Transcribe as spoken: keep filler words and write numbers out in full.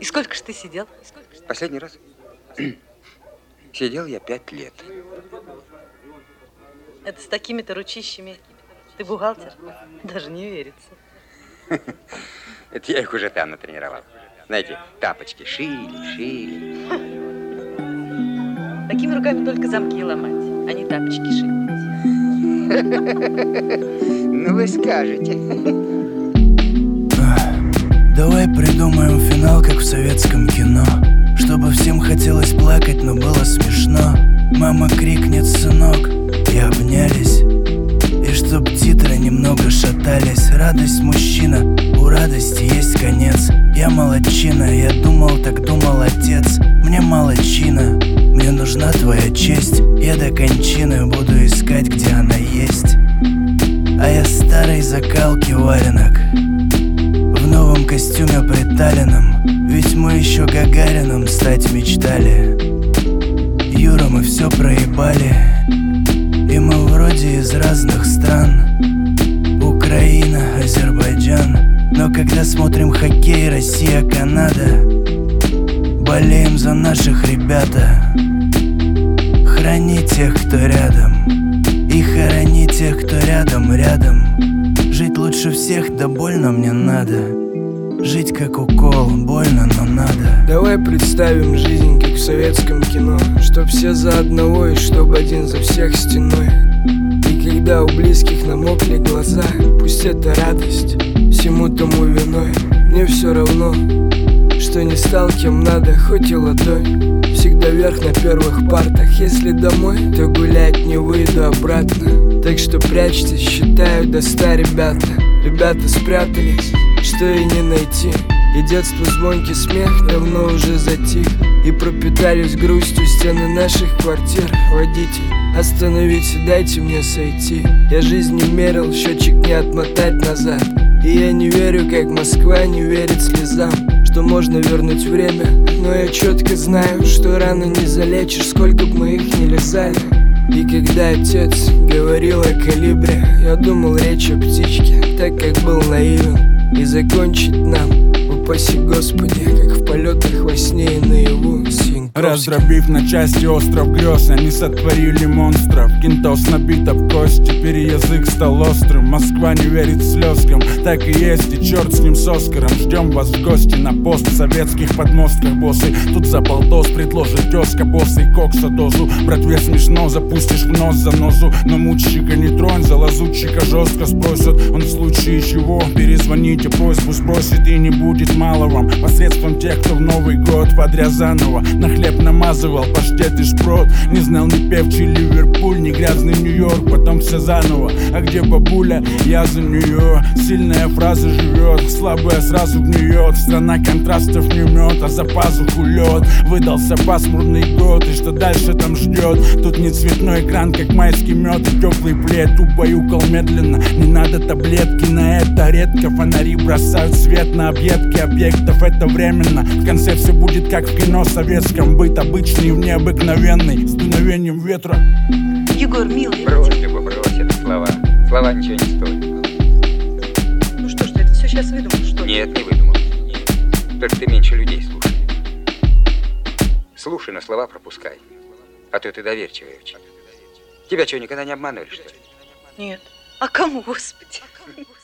И сколько ж ты сидел? Последний раз сидел я пять лет. Это с такими-то ручищами ты бухгалтер? Даже не верится. Это я их уже там натренировал. Знаете, тапочки шили, шили. Такими руками только замки ломать, а не тапочки шить. Ну вы скажете. Давай придумаем финал, как в советском кино, чтобы всем хотелось плакать, но было смешно. Мама крикнет: сынок, и обнялись. И чтоб титры немного шатались. Радость мужчина, у радости есть конец. Я молодчина, я думал, так думал отец. Мне мало чина, мне нужна твоя честь. Я до кончины буду искать, где она есть. А я старой закалки валенок, в новом костюме приталенном. Ведь мы еще Гагарином стать мечтали. Юра, мы все проебали. И мы вроде из разных стран: Украина, Азербайджан. Но когда смотрим хоккей Россия, Канада, болеем за наших ребята. Храни тех, кто рядом, и хорони тех, кто рядом, рядом. Жить лучше всех, да больно мне надо. Жить как укол, больно, но надо. Давай представим жизнь, как в советском кино, чтоб все за одного и чтоб один за всех стеной. И когда у близких намокли глаза, пусть это радость всему тому виной. Мне все равно, что не стал кем надо, хоть и ладонь. Всегда вверх на первых партах. Если домой, то гулять не выйду обратно. Так что прячьтесь, считаю до ста, ребята. Ребята спрятались, что и не найти. И детство звонкий смех давно уже затих. И пропитались грустью стены наших квартир. Водитель, остановите, дайте мне сойти. Я жизнь не мерил, счетчик не отмотать назад. И я не верю, как Москва не верит слезам, что можно вернуть время. Но я четко знаю, что раны не залечишь, сколько бы мы их не лизали. И когда отец говорил о калибре, я думал речь о птичке, так как был наивен. И закончить нам, упаси Господи, как в полетах во сне и наяву с Янковским. Раздробив на части остров грез, они сотворили монстров. Кинтос набита в кость, теперь язык стал острым. Москва не верит слезкам, так и есть, и черт с ним с Оскаром. Ждем вас в гости на пост в советских подмостках, боссы. Тут за полтос предложит тезка, боссы и кокса дозу. Братве смешно, запустишь в нос занозу. Но мучщика не тронь, за лазутчика жестко спросят. Он в случае чего перезвоните, просьбу спросит, и не будет мало вам. Посредством тех, кто в Новый год подряд заново на хлеб намазывал паштет и шпрот. Не знал ни певчий Ливерпуль, ни грязный Нью-Йорк, потом все заново. А где бабуля? Я за нее. Сильная фраза живет, слабая сразу гниет. Страна контрастов не мед, а за пазуху лед. Выдался пасмурный год, и что дальше там ждет? Тут не цветной экран, как майский мед, и теплый плед убаюкал медленно. Не надо таблетки, на это редко. Фонари бросают свет на объедки объектов, это временно. В конце все будет как в кино советском. Быт обычный, необыкновенный, с дуновением ветра. Егор, милый, Брось, Любовь, брось, это слова. Слова ничего не стоят. ну что ж ты это все сейчас выдумал, что ли? Нет, не выдумал. Только ты меньше людей слушай. Слушай, но слова пропускай. А то ты доверчивый очень. Тебя что, никогда не обманывали, что ли? Нет. А кому, Господи?